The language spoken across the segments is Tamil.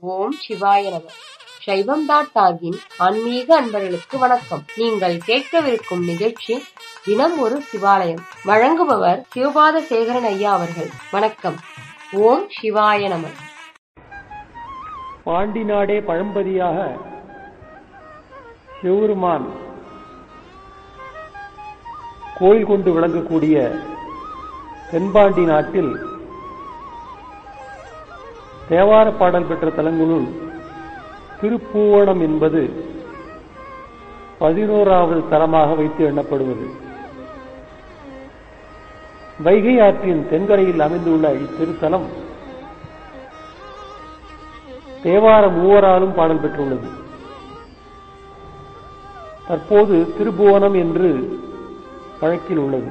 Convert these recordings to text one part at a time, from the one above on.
ஓம் சிவாய நம. சைவம்.டாகின் ஆன்மீக அன்பர்களுக்கு வணக்கம். நீங்கள் கேட்கவிருக்கும் நிகழ்ச்சி தினம் ஒரு சிவாலயம். வழங்குபவர் சிவபாத சேகரன் ஐயா அவர்கள். வணக்கம். ஓம் சிவாய நம. பாண்டி நாடே பழம்பதியாக சிவபெருமான் கோயில் கொண்டு விளங்கக்கூடிய தென்பாண்டி நாட்டில் தேவார பாடல் பெற்ற தலங்களுள் திருப்பூவனம் என்பது 11வது தலமாக வைத்து எண்ணப்படுவது. வைகை ஆற்றின் தென்கரையில் அமைந்துள்ள இத்திருத்தலம் தேவார மூவராலும் பாடல் பெற்றுள்ளது. தற்போது திருப்புவனம் என்று வழக்கில் உள்ளது.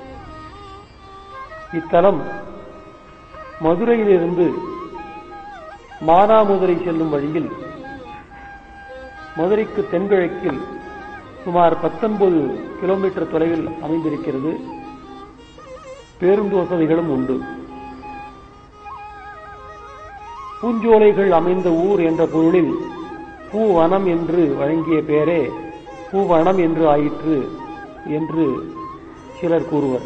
இத்தலம் மதுரையிலிருந்து மானாமதுரை செல்லும் வழியில் மதுரைக்கு தென்கிழக்கில் சுமார் 19 கிலோமீட்டர் தொலைவில் அமைந்திருக்கிறது. பேருந்து வசதிகளும் உண்டு. பூஞ்சோலைகள் அமைந்த ஊர் என்ற பொருளில் பூவனம் என்று வழங்கிய பெயரே பூவனம் என்று ஆயிற்று என்று சிலர் கூறுவர்.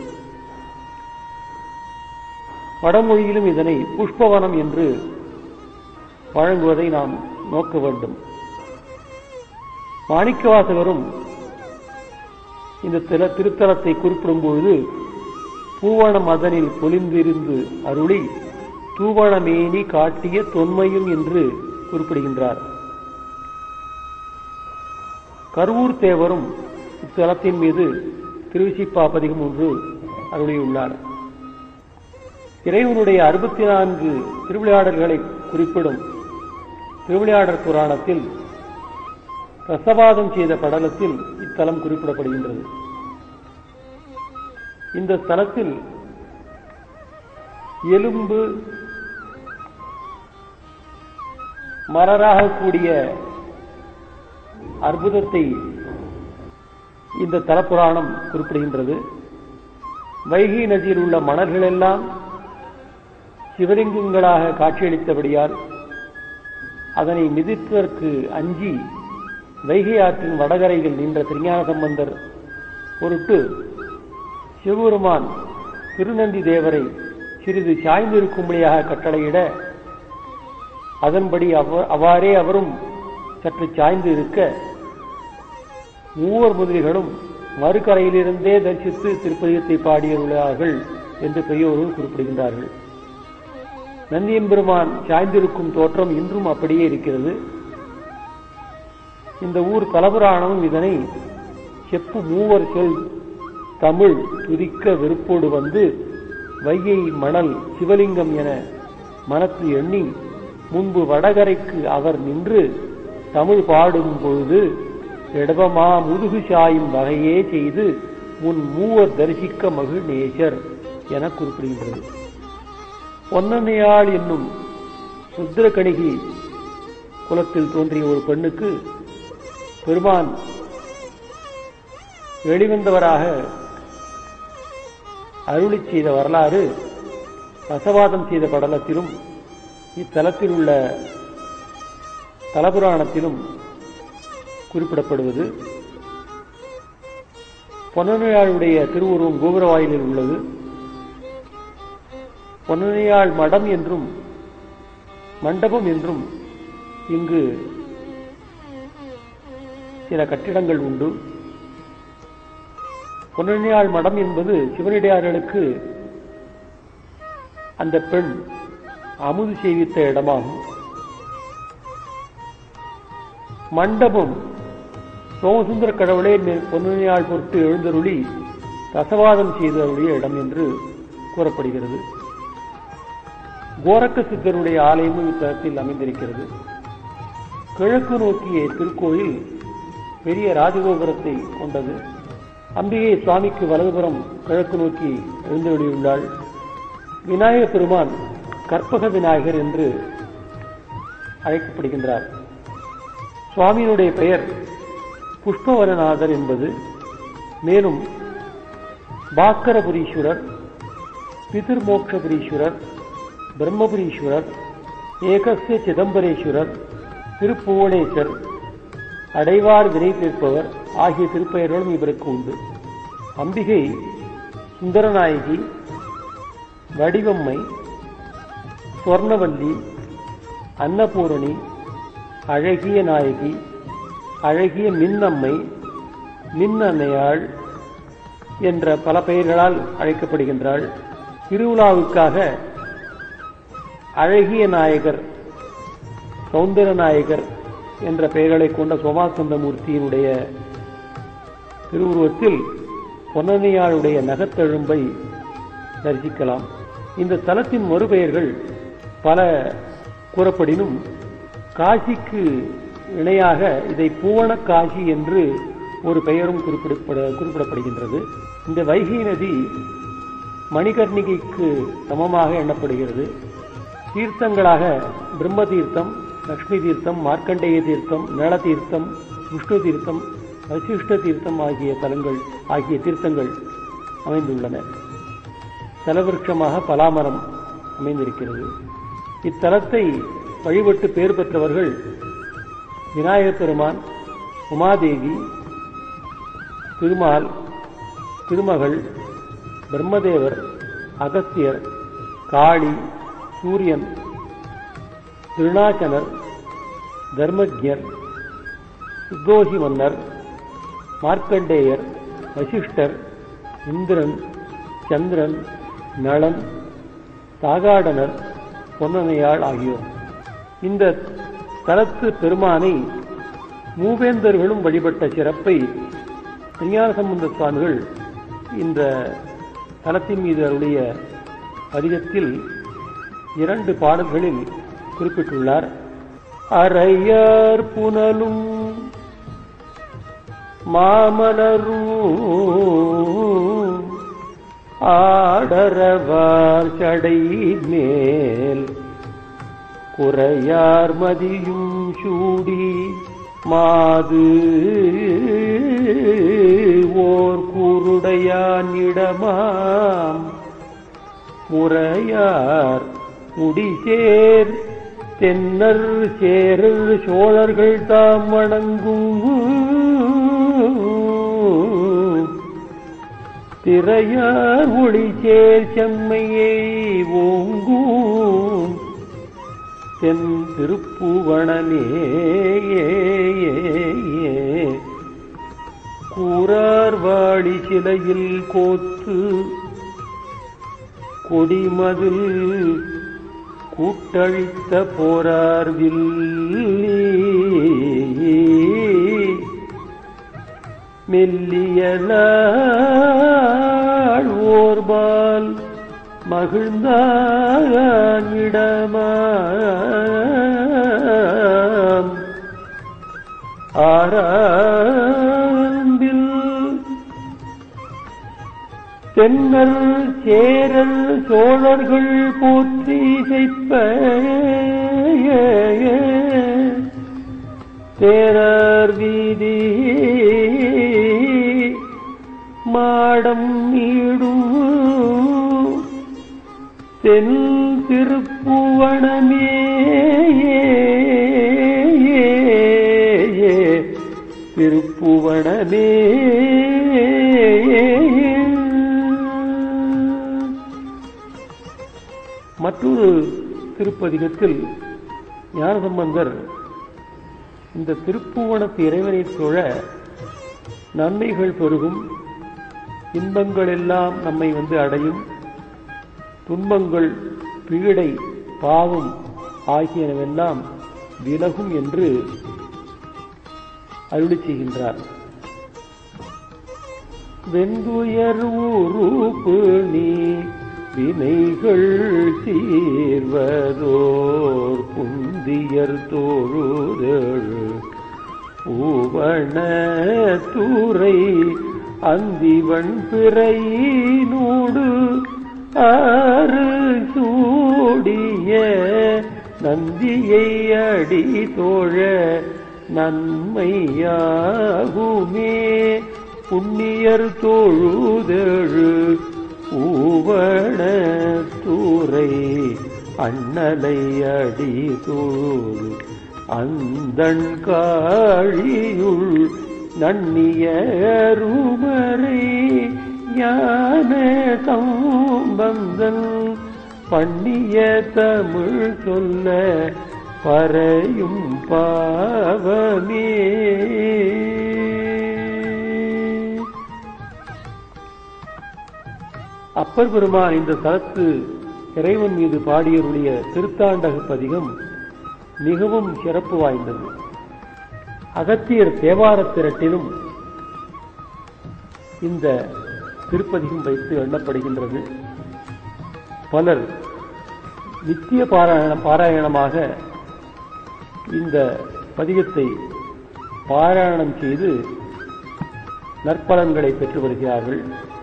வடமொழியிலும் இதனை புஷ்பவனம் என்று வழங்குவதை நாம் நோக்க வேண்டும். மாணிக்கவாசகரும் இந்த திருத்தலத்தை குறிப்பிடும் பொழுது பூவனம் அதனில் பொலிந்திருந்து அருளி தூவணமேனி காட்டிய தொன்மையும் என்று குறிப்பிடுகின்றார். கருவூர் தேவரும் இத்தலத்தின் மீது திருவிசிப்பா பதிகம் ஒன்று அருளியுள்ளார். இறைவனுடைய 64 திருவிளையாடல்களை குறிப்பிடும் திருவிளையாடற் புராணத்தில் ரசவாதம் செய்த படலத்தில் இத்தலம் குறிப்பிடப்படுகின்றது. இந்த ஸ்தலத்தில் எலும்பு மலராக கூடிய அற்புதத்தை இந்த தலப்புராணம் குறிப்பிடுகின்றது. வைகை நதியில் உள்ள மணல்கள் எல்லாம் சிவலிங்கங்களாக காட்சியளித்தபடியால் அதனை மிதிப்பதற்கு அஞ்சி வைகை ஆற்றின் வடகரையில் நின்ற திருஞான சம்பந்தர் பொருட்டு சிவபெருமான் திருநந்தி தேவரை சிறிது சாய்ந்திருக்கும்படியாக கட்டளையிட அதன்படி அவ்வாறே அவரும் சற்று சாய்ந்து இருக்க மூவர் முதலிகளும் மறுகரையிலிருந்தே தரிசித்து திருப்பதிகத்தை பாடியுள்ளார்கள் என்று பெரியோர்கள் குறிப்பிடுகின்றார்கள். நந்தியம்பெருமான் சாய்ந்திருக்கும் தோற்றம் இன்றும் அப்படியே இருக்கிறது. இந்த ஊர் தலபுராணமும் இதனை செப்பு மூவர் சொல் தமிழ் துதிக்க வெறுப்போடு வந்து வையை மணல் சிவலிங்கம் என மனத்து எண்ணி முன்பு வடகரைக்கு அவர் நின்று தமிழ் பாடும் பொழுது இடவமா முதுகு சாயும் வகையே செய்து முன் மூவர் தரிசிக்க மகிழ் நேசர் என குறிப்பிடுகின்றது. பொன்னனையாள் என்னும் ருத்ரகணிகி குலத்தில் தோன்றிய ஒரு பெண்ணுக்கு பெருமான் வெளிவந்தவராக அருளி செய்த வரலாறு ரசவாதம் செய்த படலத்திலும் இத்தலத்தில் உள்ள தலபுராணத்திலும் குறிப்பிடப்படுவது. பொன்னனையாளுடைய திருவுருவம் கோபுரவாயிலில் உள்ளது. பொன்னனையாள் மடம் என்றும் மண்டபம் என்றும் இங்கு சில கட்டிடங்கள் உண்டு. பொன்னனையாள் மடம் என்பது சிவனடியார்களுக்கு அந்த பெண் அமுது செய்வித்த இடமாகும். மண்டபம் சோமசுந்தர கடவுளே பொன்னனையாள் பொருட்டு எழுந்தருளி ரசவாதம் செய்து அருளிய இடம் என்று கூறப்படுகிறது. கோரக்க சித்தருடைய ஆலயமும் இத்தலத்தில் அமைந்திருக்கிறது. கிழக்கு நோக்கிய திருக்கோயில் பெரிய ராஜகோபுரத்தை கொண்டது. அம்பிகை சுவாமிக்கு வலதுபுறம் கிழக்கு நோக்கி எழுந்தருளியுள்ளாள். விநாயக பெருமான் கற்பக விநாயகர் என்று அழைக்கப்படுகின்றார். சுவாமியினுடைய பெயர் புஷ்பவனநாதர் என்பது. மேலும் பாஸ்கரபுரீஸ்வரர், பிதிர்மோக்ஷபுரீஸ்வரர், பிரம்மபுரீஸ்வரர் ஏகஸ்ய சிதம்பரேஸ்வரர், திருப்புவனேஸ்வர், அடைவார் வினை தீர்ப்பவர் ஆகிய திருப்பெயர்களும் இவருக்கு உண்டு. அம்பிகை சுந்தரநாயகி, வடிவம்மை, சொர்ணவல்லி, அன்னபூரணி, அழகிய நாயகி, அழகிய மின்னம்மை, மின்னன்னையாள் என்ற பல பெயர்களால் அழைக்கப்படுகின்றாள். திருவிழாவுக்காக அழகிய நாயகர், சௌந்தர நாயகர் என்ற பெயர்களை கொண்ட சோமாஸ்கந்தமூர்த்தியினுடைய திருவுருவத்தில் பொன்னனையாளுடைய நகத்தெழும்பை தரிசிக்கலாம். இந்த தலத்தின் மறுபெயர்கள் பல கூறப்படினும் காசிக்கு இணையாக இதை பூவன காசி என்று ஒரு பெயரும் குறிப்பிடப்படுகின்றது. இந்த வைகை நதி மணிகர்ணிகைக்கு சமமாக எண்ணப்படுகிறது. தீர்த்தங்களாக பிரம்ம தீர்த்தம், லட்சுமி தீர்த்தம், மார்க்கண்டேய தீர்த்தம், நள தீர்த்தம், விஷ்ணு தீர்த்தம், வசிஷ்ட தீர்த்தம் ஆகிய தீர்த்தங்கள் அமைந்துள்ளன. தலவிருட்சமாக பலாமரம் அமைந்திருக்கிறது. இத்தலத்தை வழிபட்டு பேர் பெற்றவர்கள் விநாயகப் பெருமான், உமாதேவி, திருமால், திருமகள், பிரம்மதேவர், அகஸ்தியர், காளி, சூரியன், திருநாச்சனர், தர்மஜர், சுத்தோஷி மன்னர், மார்க்கண்டேயர், வசிஷ்டர், இந்திரன், சந்திரன், நளன், தாகாடனர், பொன்னனையாள் ஆகியோர். இந்த தலத்து பெருமானை மூவேந்தர்களும் வழிபட்ட சிறப்பை திருஞானசம்பந்த சுவாமிகள் இந்த தலத்தின் மீது அருளிய பதிகத்தில் 2 பாடல்களில் குறிப்பிட்டுள்ளார். அரையார் புனலும் மாமலரும் ஆடரவார் சடை மேல் குறையார் மதியும் சூடி மாது ஓர் கூருடையான் இடமாம் முறையார் முடிசேர் தென்னர் சேரர் சோழர்கள் தாம் வணங்கும் திரையார் ஒளிசேர் செம்மையை ஓங்கும் தென் திருப்புவனமே கூறார் வாழி சிலையில் கோத்து கொடிமதில் கூட்டழித்த போரார் வில்லி மெல்லியலாள் ஓர்பால் மகிழ்ந்தான் இடமாம் ஆரம்பில் தென்னர் சேரல் சோழர்கள் போற்றி செய்ப்ப தேரர் வீதி மாடம் நீடும் தென் திருப்புவனமே திருப்புவனமே. மற்றொரு திருப்பதிகத்தில் ஞானசம்பந்தர் இந்த திருப்புவனத்து இறைவனை தொழ நன்மைகள் பெருகும், இன்பங்கள் எல்லாம் நம்மை அடையும், துன்பங்கள், பீடை, பாவம் ஆகியனவெல்லாம் விலகும் என்று அருளி செய்கின்றார். வெந்துயர் உறுப்பு நீ வினைகள் தீர்வதோர் புந்தியர் தோழுதழ் பூவண தூரை அந்திவன் பிறை நூடு ஆறு சூடிய நந்தியை அடி தோழ நன்மையாகுமே புண்ணியர் தொழுதழு பூவண தூரை அண்ணலை அடி தோழு அந்தண் காழியுள் நன்னிய அருமறை ஞான சம்பந்தன் பண்ணிய தமிழ் சொல்ல பறையும் பாவமே. அப்பர் பெருமான் இந்த தலத்து இறைவன் மீது பாடியருடைய திருத்தாண்டக பதிகம் மிகவும் சிறப்பு வாய்ந்தது. அகத்தியர் தேவாரத் திரட்டிலும் இந்த திருப்பதிகம் வைத்து எண்ணப்படுகின்றது. பலர் நித்திய பாராயணமாக இந்த பதிகத்தை பாராயணம் செய்து நற்பலன்களை பெற்று வருகிறார்கள்.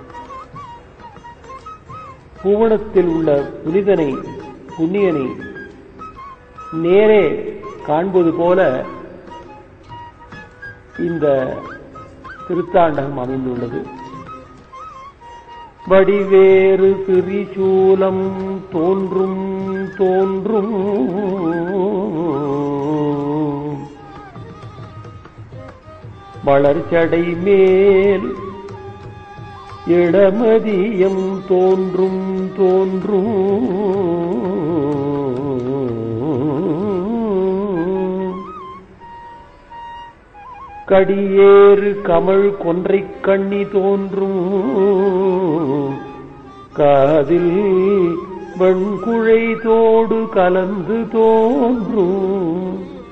பூவனத்தில் உள்ள புனிதனை புண்ணியனை நேரே காண்பது போல இந்த திருத்தாண்டகம் அமைந்துள்ளது. வடிவேறு திரிசூலம் தோன்றும் தோன்றும் வளர்ச்சடை மேல் இடமதியம் தோன்றும் தோன்றும் கடியேறு கமழ் கொன்றை கண்ணி தோன்றும் காதில் வெண்குழை தோடு கலந்து தோன்றும்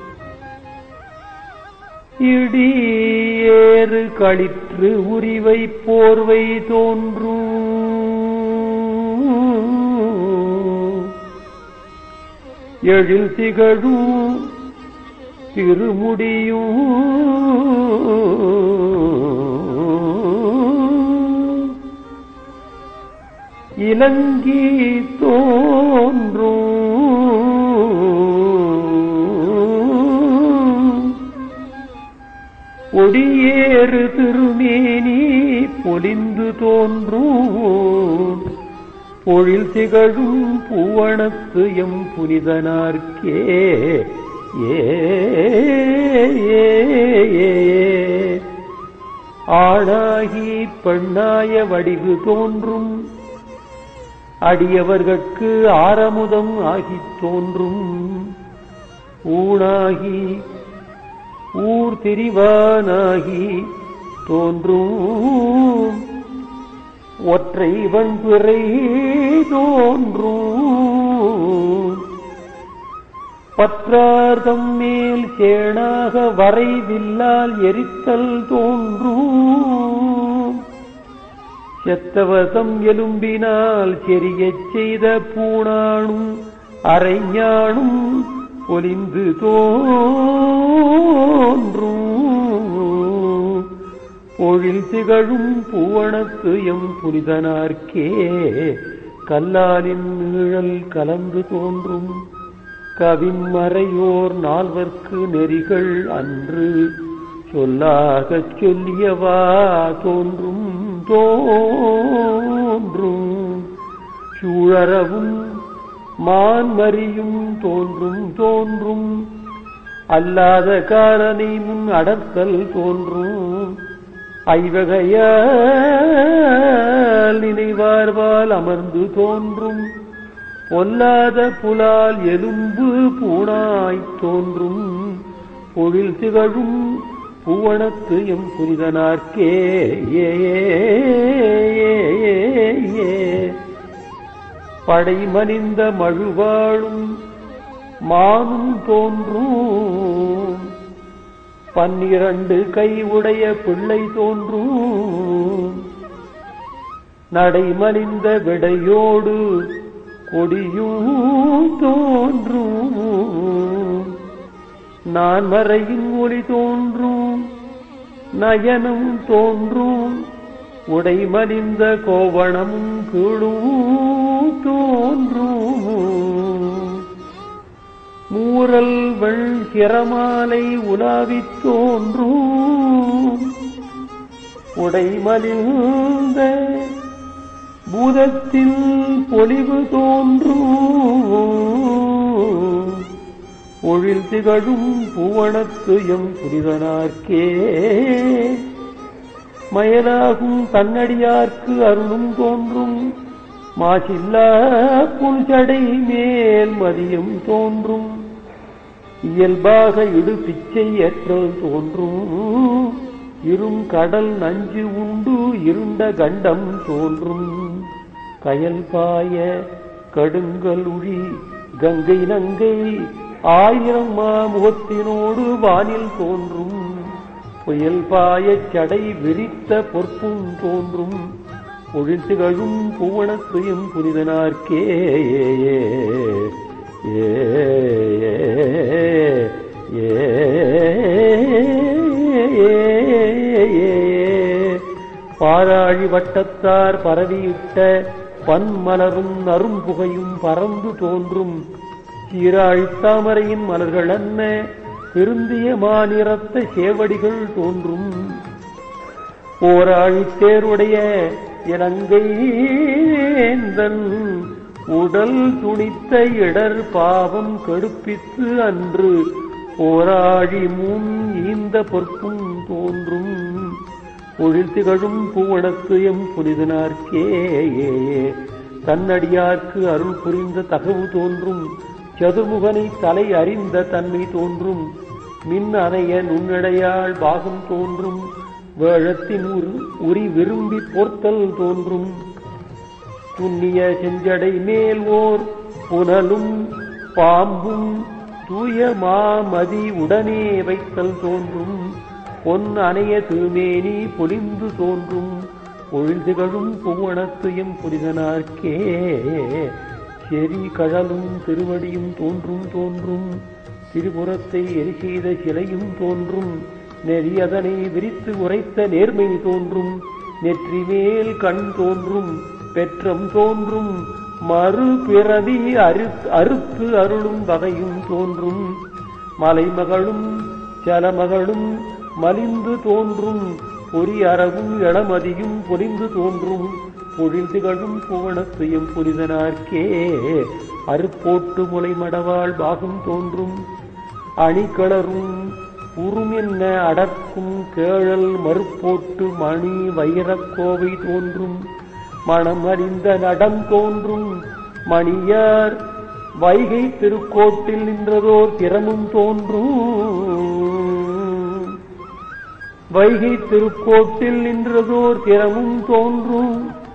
இடியேறு களிற்று உரிவை போர்வை தோன்றும் எழில் திகழும் திருமுடியும் இலங்கி தோன்றும் ஒடியேறு திருமேனி பொலிந்து தோன்றும் பொழில் திகழும் பூவனத்து எம் புனிதனார்க்கே ஆணாகி பெண்ணாய வடிவு தோன்றும் அடியவர்கட்கு ஆரமுதம் ஆகித் தோன்றும் ஊனாகி ஊர் திரிவானாகி தோன்றும் ஒற்றை வன்பிறை தோன்றும் பற்றார்தம் மேல் சேனாக வரைவில்லால் எரித்தல் தோன்றும் செத்தவசம் எலும்பினால் செரியச் செய்த பூணானும் அரைஞானும் பொலிந்து தோன்றும் பொழில் திகழும் பூவனத்து எம் புனிதனார்க்கே கல்லாலின் நீழல் கலந்து தோன்றும் கவின்மறையோர் நால்வர்க்கு நெறிகள் அன்று சொல்லாகச் சொல்லியவா தோன்றும் தோன்றும் சூழறவும் மான்மறியும் தோன்றும் தோன்றும் அல்லாத காலனை முன் அடர்த்தல் தோன்றும் ஐவகையால் நினைவார்வால் அமர்ந்து தோன்றும் பொல்லாத புலால் எலும்பு பூணாய்த் தோன்றும் பொழில் திகழும் பூவனத்து எம் புனிதனார்க்கே படைமணிந்த மழுவாழும் மானும் தோன்றும் 12 கை உடைய பிள்ளை தோன்றும் நடைமணிந்த விடையோடு கொடியும் தோன்றும் நான் மறையின் ஒளி தோன்றும் நயனம் தோன்றும் உடைமணிந்த கோவணமும் கீழும் தோன்றும் மூரல் வெள் சிரமாலை உலாவித் தோன்றும் உடைமலிந்த பூதத்தில் பொலிவு தோன்றும் பொழில் திகழும் பூவணத்து எம் புரிதனார்க்கே மயலாகும் தன்னடியார்க்கு அருளும் தோன்றும் மாசில்லா புல்சடை மேல் மதியம் தோன்றும் இயல்பாக இடு பிச்சை ஏற்றல் தோன்றும் இரும் கடல் நஞ்சு உண்டு இருண்ட கண்டம் தோன்றும் கயல் பாய கடுங்கல் உழி கங்கை நங்கை ஆயிரம் முகத்தினோடு வானில் தோன்றும் புயல் பாயச் சடை விரித்த பொற்பும் தோன்றும் பொழில்திகழும் பூவணத்தையும் புனிதனார்க்கே பாராழி வட்டத்தார் பரவியிட்ட பன்மலரும் நறும்புகையும் பறந்து தோன்றும் சீராழி தாமரையின் மலர்கள் அன்ன திருந்திய மாநிறத்த சேவடிகள் தோன்றும் போராழி தேருடைய இலங்கைந்தன் உடல் துணித்த இடர் பாவம் கடுப்பித்து அன்று போராழி முன் ஈந்த பொற்பும் தோன்றும் பொழில் திகழும் பூவணத்து எம் புனிதனார்க்கே தன்னடியார்க்கு அருள் புரிந்த தகவு தோன்றும் சதுர்முகனை தலை அறிந்த தன்மை தோன்றும் மின் அணைய நுண்ணடையாள் பாகம் தோன்றும் வேழத்தின் உரி விரும்பி போர்த்தல் தோன்றும் துண்ணிய செஞ்சடை மேல் ஓர் புனலும் பாம்பும் தூய மாமதி உடனே வைத்தல் தோன்றும் பொன் அணைய திருமேனி பொலிந்து தோன்றும் பொழில் திகழும் பூவணத்து எம் புனிதனார்க்கே செறி கழலும் திருவடியும் தோன்றும் திரிபுரத்தை எரி செய்த சிலையும் தோன்றும் நெறி அதனை விரித்து உரைத்த நேர்மை தோன்றும் நெற்றி மேல் கண் தோன்றும் பெற்றம் தோன்றும் மறுபிறவி அறுத்து அருளும் வகையும் தோன்றும் மலைமகளும் சலமகளும் மலிந்து தோன்றும் பொறி அறவும் இளமதியும் பொலிந்து தோன்றும் பொழில் திகழும் பூவணத்தையும் புனிதனார்க்கே அறுப்போட்டு முளை மடவாள் பாகம் தோன்றும் அணிகளரும் உறும் என்ன அடர்க்கும் கேழல் மறுப்போட்டு மணி வைரக்கோவை தோன்றும் மனம் அறிந்த நடம் தோன்றும் மணியார் வைகை திருக்கோட்டில் நின்றதோர் திறமும் தோன்றும் வைகை திருக்கோட்டில் நின்றதோர் திறமும் தோன்றும்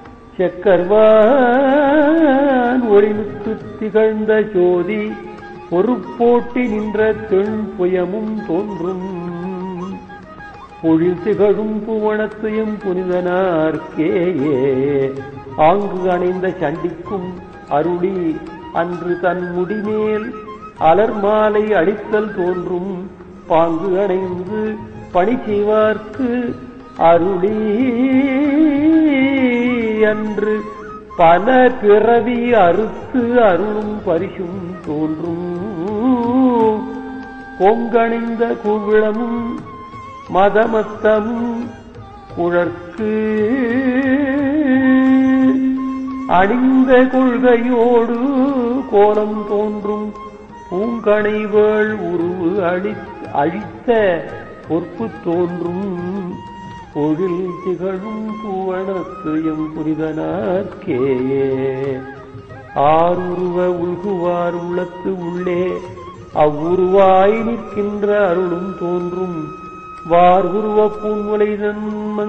செக்கர்வான் ஒளிமுத்து திகழ்ந்த ஜோதி பொறுப்போட்டி நின்ற தென் புயமும் தோன்றும் பொழில் திகழும் பூவணத்தையும் புனிதனார்க்கேயே ஆங்கு அணைந்த சண்டிக்கும் அருளி அன்று தன் முடிமேல் அலர் மாலை அடித்தல் தோன்றும் பாங்கு அணைந்து பணி செய்வார்க்கு அருளி அன்று பல பிறவி அறுத்து அருளும் பரிசும் தோன்றும் பொங்கணிந்த குவிளமும் மதமத்தமும் குழற்கு அணிந்த கொள்கையோடு கோலம் தோன்றும் பூங்கணைவேள் உருவு அழித்த பொற்பு தோன்றும் பொழில் திகழும் பூவணத்து எம் புனிதனார்க்கேயே ஆருருவ உள்குவார் உள்ளத்து உள்ளே அவ்வுருவாய் நிற்கின்ற அருளும் தோன்றும் வார் உருவ பூன்முலைதன்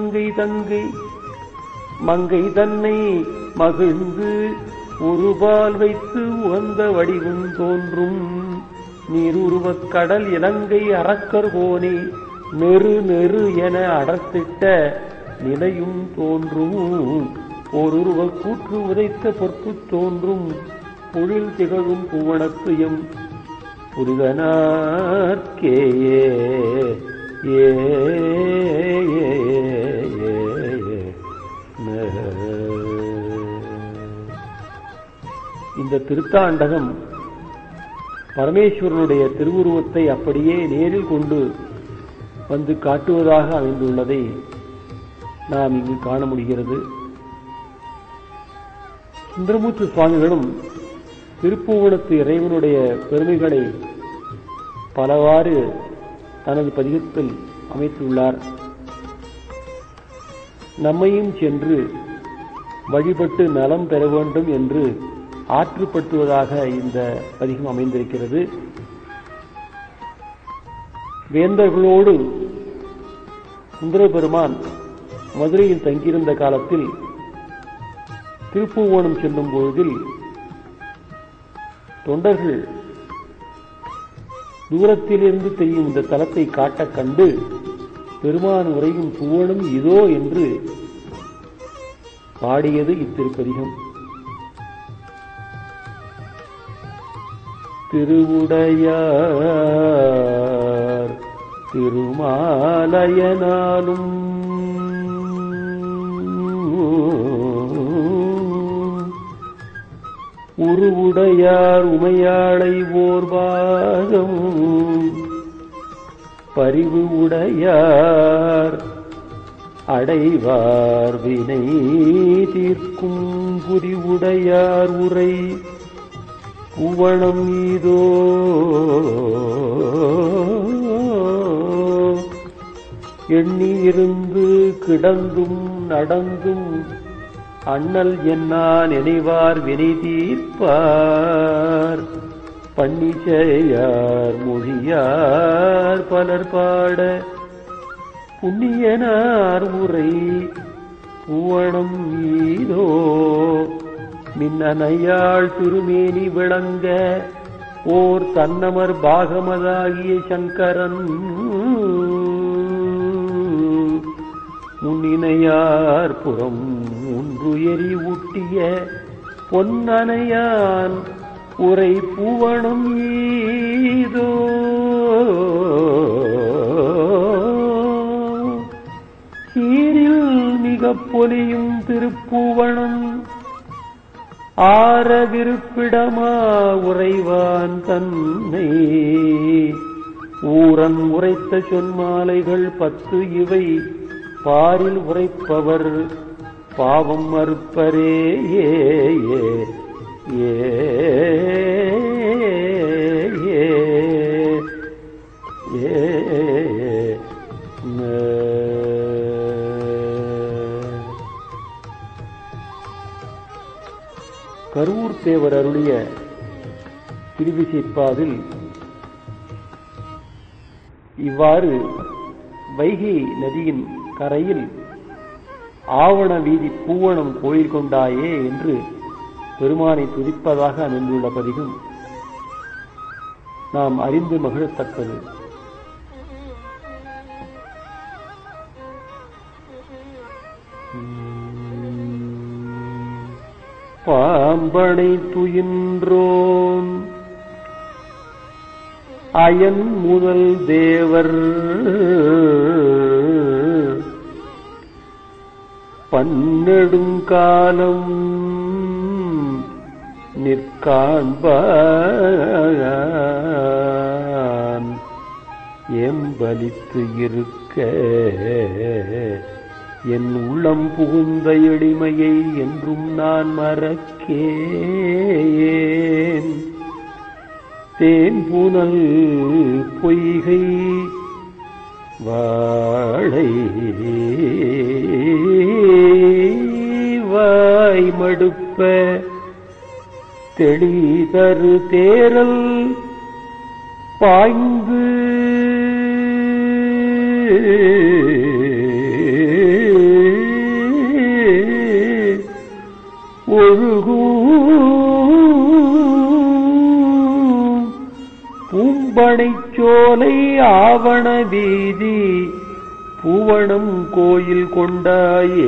மங்கை தன்னை மகிழ்ந்து ஒருபால் வைத்து உகந்த வடிவும் தோன்றும் நீருருவக் கடல் இலங்கை அரக்கர் கோனே நெரு நெரு என அடர்த்திட்ட நிலையும் தோன்றும் ஓருருவ கூற்று உதைத்த பொற்பு தோன்றும் பொழில் திகழும் பூவணத்து எம் புரிதனார்க்கேயே ஏ இந்த திருத்தாண்டகம் பரமேஸ்வரனுடைய திருவுருவத்தை அப்படியே நேரில் கொண்டு வந்து காட்டுவதாக அமைந்துள்ளதை நாம் இங்கு காண முடிகிறது. சுந்தரமூர்த்தி சுவாமிகளும் திருப்புவனத்து இறைவனுடைய பெருமைகளை பலவாறு தனது பதிகத்தில் அமைத்துள்ளார். நம்மையும் சென்று வழிபட்டு நலம் பெற வேண்டும் என்று ஆற்றுப்படுத்துவதாக இந்த பதிகம் அமைந்திருக்கிறது. வேந்தர்களோடு சுந்தர பெருமான் மதுரையில் தங்கியிருந்த காலத்தில் திருப்புவனம் செல்லும் பொழுதில் தொண்டர்கள் தூரத்திலிருந்து தெரியும் இந்த தலத்தை காட்ட கண்டு பெருமான் உரையும் புவனம் இதோ என்று பாடியது இத்திருப்பதிகம். திருவுடையார் திருமாலயனாலும் உருவுடையார் உமையாளை ஓர்பாகம் பரிவு உடையார் அடைவார் வினை தீர்க்கும் புரிவுடையார் உரை புவனம் இதோ எண்ணியிருந்து கிடந்தும் நடந்தும் அண்ணல் என்னா நினைவார் வினை தீர்ப்பார் பன்னிசையார் மொழியார் பலர் பாட புண்ணியனார் உரை புவனம் ஈதோ மின்னனையாள் திருமேனி விளங்க ஓர் தன்னமர் பாகமதாகிய சங்கரன் முன்னினையார் புறம் ஒன்று எரி ஊட்டிய பொன்னனையான் உரை புவனம் ஈதோ சீரில் மிக பொலியும் திருப்புவனம் ஆர விருப்பிடமா உறைவான் தன்னை ஊரன் உரைத்த சொன்மாலைகள் 10 இவை பாரில் உரைப்பவர் பாவம் மறுப்பரே ஏ ஏ ஏ ஏ கரூர் தேவர் அருளிய திருவிசைப்பாவில் இவ்வாறு வைகை நதியின் கரையில் ஆவண வீதி பூவனம் கோயில் கொண்டாயே என்று பெருமானை துதிப்பதாக அமைந்துள்ள பதிகம் நாம் அறிந்து மகிழத்தக்கது. பாம்பனை துயின்றோன் அயன் முதல் தேவர் பன்னெடுங்காலம் நிற்காண்பான் எம்பலித்து இருக்க என் உள்ளம் புகுந்த எளிமையை என்றும் நான் மறக்கேன். தேன் புனல் பொய்கை வாழை வாய் மடுப்ப தெளிதரு தேரல் பாய்ந்து ஒழுகும் பூம்பனைச்சோலை ஆவண வீதி பூவனம் கோயில் கொண்டாயே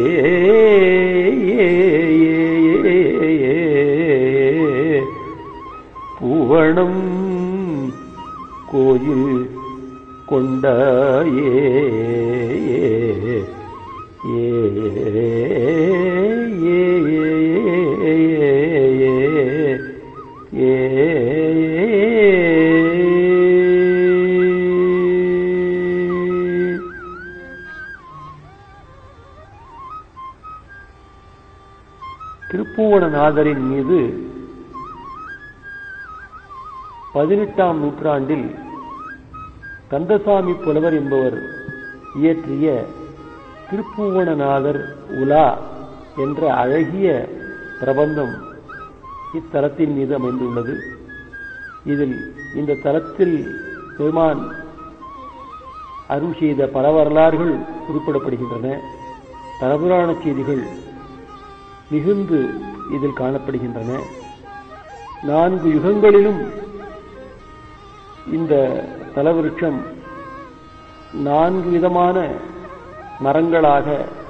பூவனம் கோயில் கொண்டாயே திருப்பூவனநாதரின் மீது 18ஆம் நூற்றாண்டில் கந்தசாமி புலவர் என்பவர் இயற்றிய திருப்பூவனநாதர் உலா என்ற அழகிய பிரபந்தம் இத்தலத்தின் மீது அமைந்துள்ளது. இதில் இந்த தலத்தில் பெருமான் அருள் செய்த பல வரலாறுகள் குறிப்பிடப்படுகின்றன. தலபுராண செய்திகள் மிகுந்து இதில் காணப்படுகின்றன. 4 யுகங்களிலும் இந்த தலவிருட்சம் 4 விதமான மரங்களாக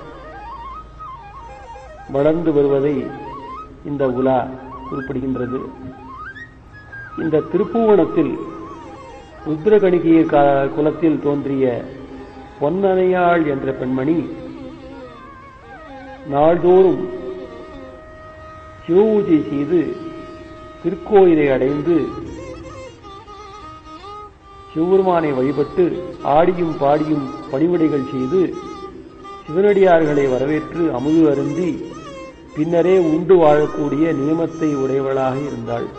வளர்ந்து வருவதை இந்த உலா குறிப்பிடுகின்றது. இந்த திருப்பூவனத்தில் ருத்ரகணிகைய குலத்தில் தோன்றிய பொன்னனையாள் என்ற பெண்மணி நாள்தோறும் சிவபூஜை செய்து திருக்கோயிலை அடைந்து சிவபெருமானை வழிபட்டு ஆடியும் பாடியும் பணிவிடைகள் செய்து சிவனடியார்களை வரவேற்று அமுது அருந்தி பின்னரே உண்டு வாழக்கூடிய நியமத்தை உடையவளாக இருந்தாள்.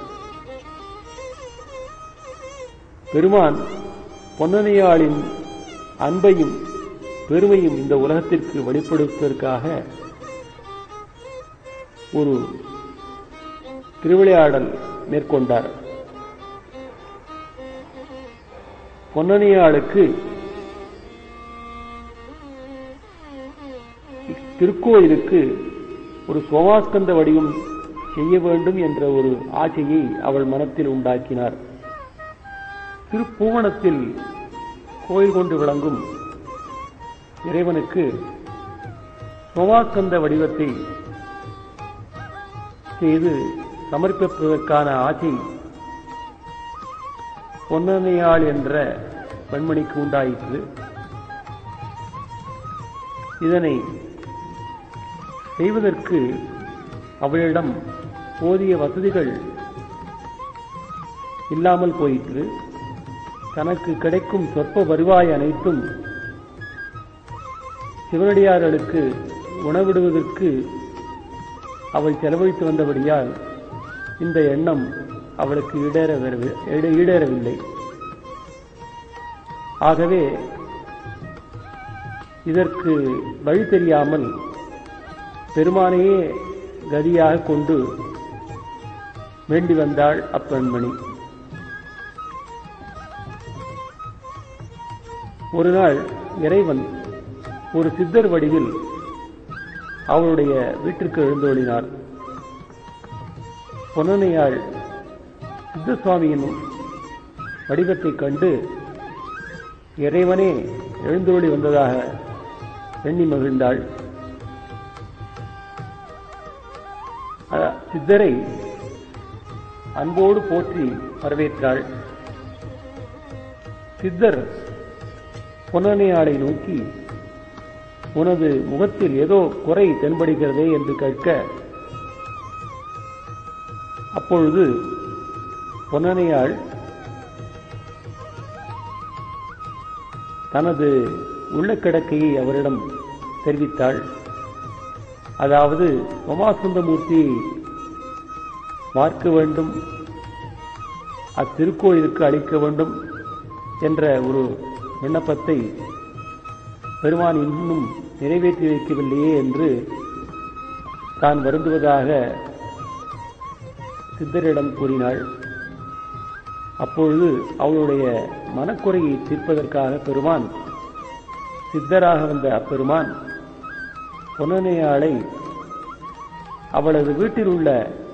பெருமான் பொன்னனையாளின் அன்பையும் பெருமையும் இந்த உலகத்திற்கு வெளிப்படுத்துவதற்காக ஒரு திருவிளையாடல் மேற்கொண்டார். பொன்னனையாளுக்கு திருக்கோயிலுக்கு ஒரு சோமாஸ்கந்த வடிவம் செய்ய வேண்டும் என்ற ஒரு ஆசையை அவள் மனத்தில் உண்டாக்கினார். திருப்பூவனத்தில் கோயில் கொண்டு விளங்கும் இறைவனுக்கு சோமாஸ்கந்த வடிவத்தை செய்து சமர்ப்பிப்பதற்கான ஆசை பொன்னனையாள் என்ற பெண்மணிக்கு உண்டாயிற்று. இதனை செய்வதற்கு அவளிடம் போதிய வசதிகள் இல்லாமல் போயிற்று. தனக்கு கிடைக்கும் சொற்ப வருவாய் அனைத்தும் சிவனடியார்களுக்கு உணவிடுவதற்கு அவள் செலவழித்து வந்தபடியால் இந்த எண்ணம் அவளுக்கு ஈடேறவில்லை. ஆகவே இதற்கு வழி தெரியாமல் பெருமானையே கதியாக கொண்டு வேண்டி வந்தாள் அப்பெண்மணி. ஒரு நாள் இறைவன் ஒரு சித்தர் வடிவில் அவளுடைய வீட்டிற்கு எழுந்தொழினார். பொன்னனையாள் சித்தசுவாமியின் வடிவத்தைக் கண்டு இறைவனே எழுந்தொழி வந்ததாக எண்ணி மகிழ்ந்தாள். சித்தரை அன்போடு போற்றி வரவேற்றாள். சித்தர் பொன்னனையாளை நோக்கி, உனது முகத்தில் ஏதோ குறை தென்படுகிறதே என்று கேட்க, அப்பொழுது பொன்னனையாள் தனது உள்ள கிடக்கையை அவரிடம் தெரிவித்தாள். அதாவது சோமாஸ்கந்தமூர்த்தியை பார்க்க வேண்டும், அத்திருக்கோயிலுக்கு அளிக்க வேண்டும் என்ற ஒரு விண்ணப்பத்தை பெருமான் இன்னும் நிறைவேற்றி வைக்கவில்லையே என்று தான் வருந்துவதாக சித்தரிடம் கூறினாள். அப்பொழுது அவளுடைய மனக்குறையை தீர்ப்பதற்காக பெருமான் சித்தராக வந்த அப்பெருமான் பொன்னனையாளை அவளது வீட்டில் உள்ள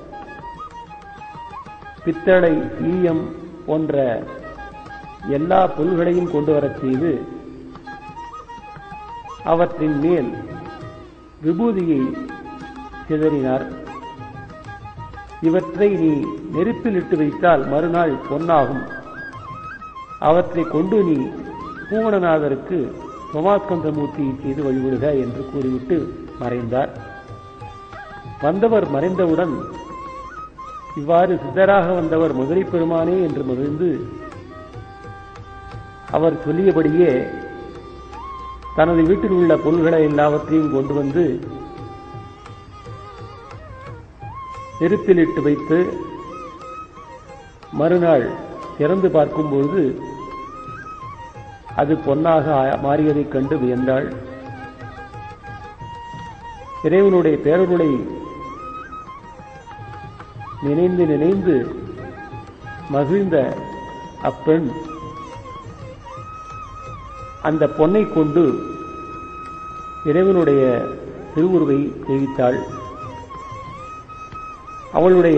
பித்தளை, ஈயம் போன்ற எல்லா பொருள்களையும் கொண்டு வரச் செய்து அவற்றின் மேல் விபூதியை சிதறினார். இவற்றை நீ நெருப்பில் இட்டு வைத்தால் மறுநாள் பொன்னாகும். அவற்றை கொண்டு நீ பூவனநாதருக்கு சோமாஸ்கந்தமூர்த்தியை செய்து வழிபடுக என்று கூறிவிட்டு மறைந்தார். வந்தவர் மறைந்தவுடன் இவ்வாறு சித்தராக வந்தவர் மதுரை பெருமானே என்று மகிழ்ந்து அவர் சொல்லியபடியே தனது வீட்டில் உள்ள பொருள்களை எல்லாவற்றையும் கொண்டு வந்து நெருப்பிலிட்டு வைத்து மறுநாள் திறந்து பார்க்கும்போது அது பொன்னாக மாறியதைக் கண்டு வியந்தாள். இறைவனுடைய பேரருளை நினைந்து நினைந்து மகிழ்ந்த அப்பெண் அந்த பொன்னை கொண்டு இறைவனுடைய திருவுருவை செய்வித்தாள். அவளுடைய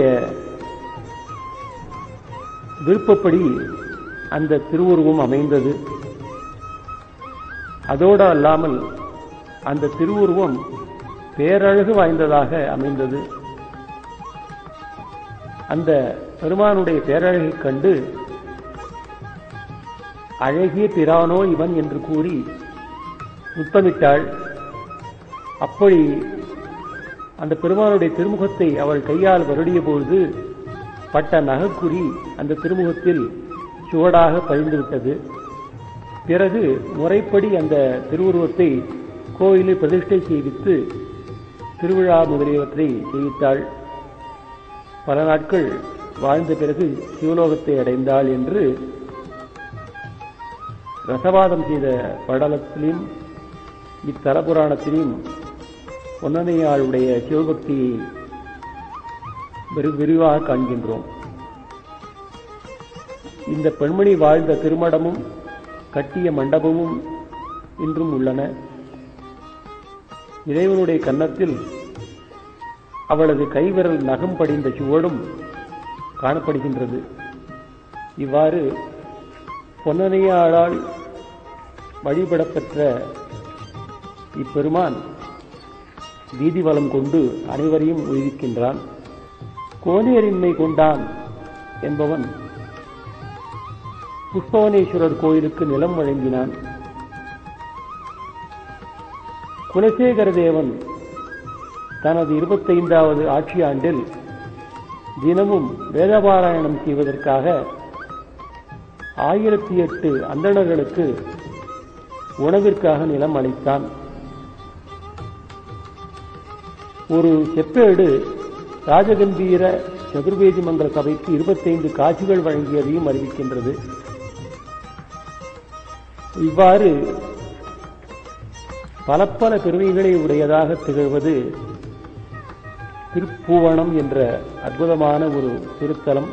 விருப்பப்படி அந்த திருவுருவம் அமைந்தது. அதோடு அல்லாமல் அந்த திருவுருவம் பேரழகு வாய்ந்ததாக அமைந்தது. அந்த பெருமானுடைய பேரழகைக் கண்டு அழகிய பிரானோ இவன் என்று கூறி முத்தமிட்டாள். அப்படி அந்த பெருமானுடைய திருமுகத்தை அவள் கையால் வருடிய பொழுது பட்ட நகைக்குறி அந்த திருமுகத்தில் சுவடாக பதிந்துவிட்டது. பிறகு முறைப்படி அந்த திருவுருவத்தை கோயிலில் பிரதிஷ்டை செய்வித்து திருவிழா முதலியவற்றை செய்வித்தாள். பல நாட்கள் வாழ்ந்த பிறகு சிவலோகத்தை அடைந்தாள் என்று ரசவாதம் செய்த படலத்திலும் இத்தல புராணத்திலும் பொன்னனையாளுடைய சிவபக்தியை விரிவாக காண்கின்றோம். இந்த பெண்மணி வாழ்ந்த திருமடமும் கட்டிய மண்டபமும் இன்றும் உள்ளன. இறைவனுடைய கன்னத்தில் அவளது கைவிரல் நகம் படிந்த சுவடும் காணப்படுகின்றது. இவ்வாறு பொன்னனையாளால் வழிபடப்பெற்ற இப்பெருமான் வீதி வலம் கொண்டு அனைவரையும் உய்விக்கின்றான். கோனேரின்மை கொண்டான் என்பவன் புஷ்பவனேஸ்வரர் கோயிலுக்கு நிலம் வழங்கினான். குலசேகர தேவன் தனது 25வது ஆட்சி ஆண்டில் தினமும் வேதபாராயணம் செய்வதற்காக 1008 அந்தணர்களுக்கு உணவிற்காக நிலம் அளித்தான். ஒரு செப்பேடு ராஜகம்பீர சதுர்வேதி மங்கல சபைக்கு 25 காட்சிகள் வழங்கியதையும் அறிவிக்கின்றது. இவ்வாறு பல பல பெருமைகளை உடையதாக திகழ்வது திருப்பூவனம் என்ற அற்புதமான ஒரு திருத்தலம்.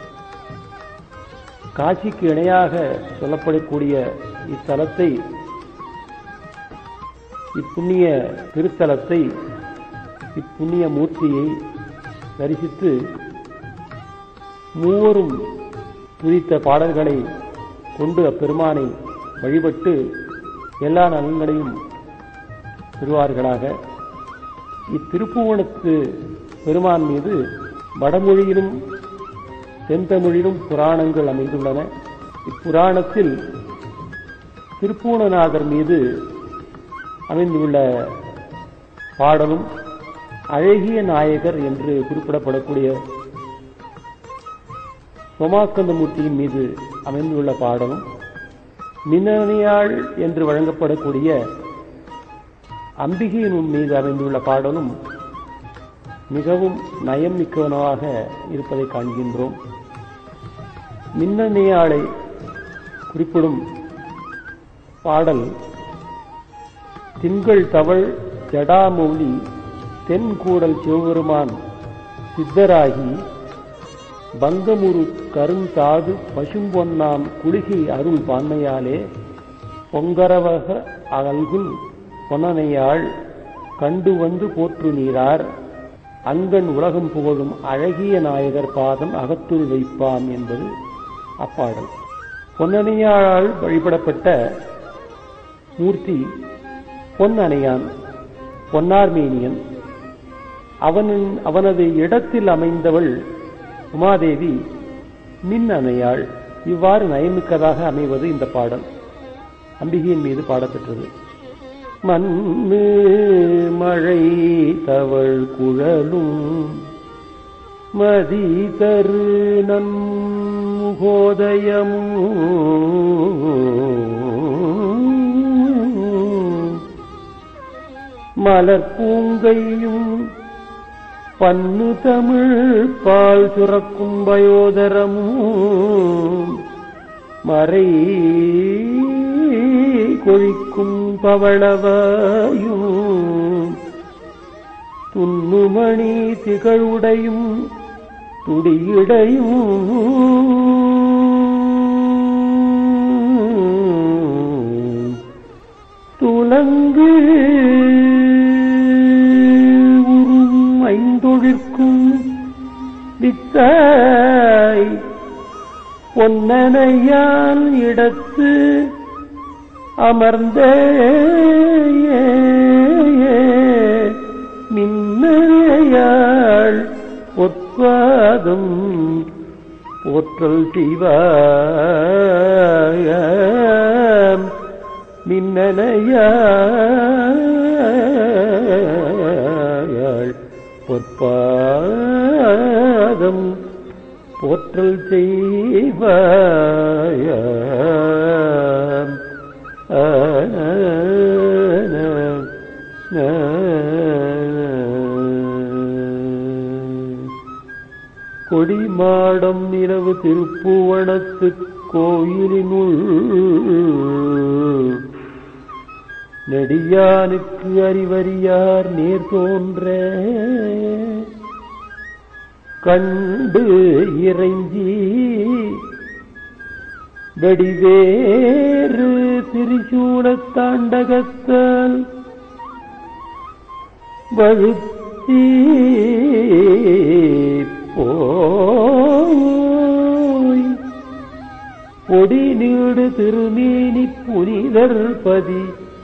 காசிக்கு இணையாக சொல்லப்படக்கூடிய இத்தலத்தை, இப்புண்ணிய திருத்தலத்தை, இப்புண்ணிய மூர்த்தியை தரிசித்து மூவரும் துதித்த பாடல்களை கொண்டு அப்பெருமானை வழிபட்டு எல்லா நலன்களையும் பெறுவார்களாக. இத்திருப்புவனத்து பெருமான் மீது வடமொழியிலும் தென்தமிழிலும் புராணங்கள் அமைந்துள்ளன. இப்புராணத்தில் திருப்பூணநாதர் மீது அமைந்துள்ள பாடலும், அழகிய நாயகர் என்று குறிப்பிடப்படக்கூடிய சோமாஸ்கந்தமூர்த்தியின் மீது அமைந்துள்ள பாடலும், மின்னணியாள் என்று வழங்கப்படக்கூடிய அம்பிகையின் மீது அமைந்துள்ள பாடலும் மிகவும் நயம் மிக்கவனாக இருப்பதை காண்கின்றோம். மின்னணியாளை குறிப்பிடும் பாடல், திங்கள் தவள் ஜடாமௌலி தென்கூடல் சிவபெருமான் சித்தராகி பங்கமுரு கருந்தாது பசும்பொன்னாம் குளிகை அருள் பான்மையாலே பொங்கரவக அகல்குல் பொன்னனையாள் கண்டு வந்து போற்று நீரார் அங்கன் உலகம் புகழும் அழகிய நாயகர் பாதம் அகத்துள் வைப்பாம் என்பது அப்பாடல். பொன்னனையாளால் வழிபடப்பட்ட மூர்த்தி பொன்னனையான், பொன்னார்மேனியன். அவனது இடத்தில் அமைந்தவள் உமாதேவி மின்னனையாள். இவ்வாறு நயமிக்கதாக அமைவது இந்த பாடல் அம்பிகையின் மீது பாடப்பெற்றது. மண்ணு மழை தவள் குழலும் மதி தரு நன்முகோதயமும் மலர்பூங்கையும் பன்னு தமிழ் பால் சுரக்கும் பயோதரமும் மறை கொழிக்கும் பவளவாயும் துண்ணுமணி திகழுடையும் துடியிடையும் துலங்கு உறும் ஐந்தொழிற்கும் வித்தாய் பொன்னனையால் இடத்து அமர்ந்த மின்னையாள் பொற்பாதம் போற்றல் செய்வாய் மின்னனையாள் பொற்பாதம் போற்றல் செய்வாய் கொடிமாடம் நிலவு திருப்புவனத்து கோயிலினுள் நெடியானுக்கு அறிவறியார் நேர் தோன்ற கண்டு இறைஞ்சி வெடிவேறு திரிசூலத் தாண்டகத்தால் வழுத்தி போய் பொடி நீடு திருமேனி புனிதர் பதி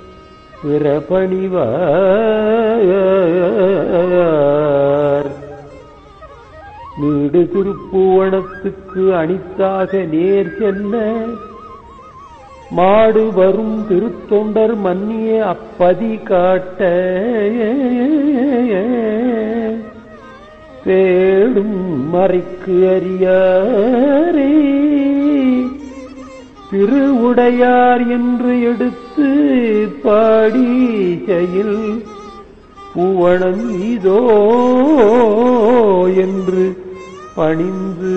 பிறபணிவார் நீடு திருப்புவனத்துக்கு அணித்தாக நேர் செல்ல மாடு வரும் திருத்தொண்டர் மன்னிய அப்பதி காட்ட தேடும் மறைக்கு அறியாரே திருவுடையார் என்று எடுத்து பாடி செயல் பூவணம் இதோ என்று பணிந்து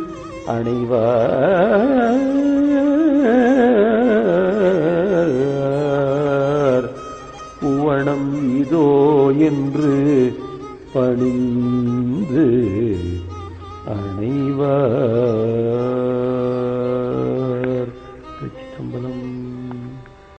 அணைவார் பூவணம் இதோ என்று பணிந்து அணைவார். திருச்சிற்றம்பலம்.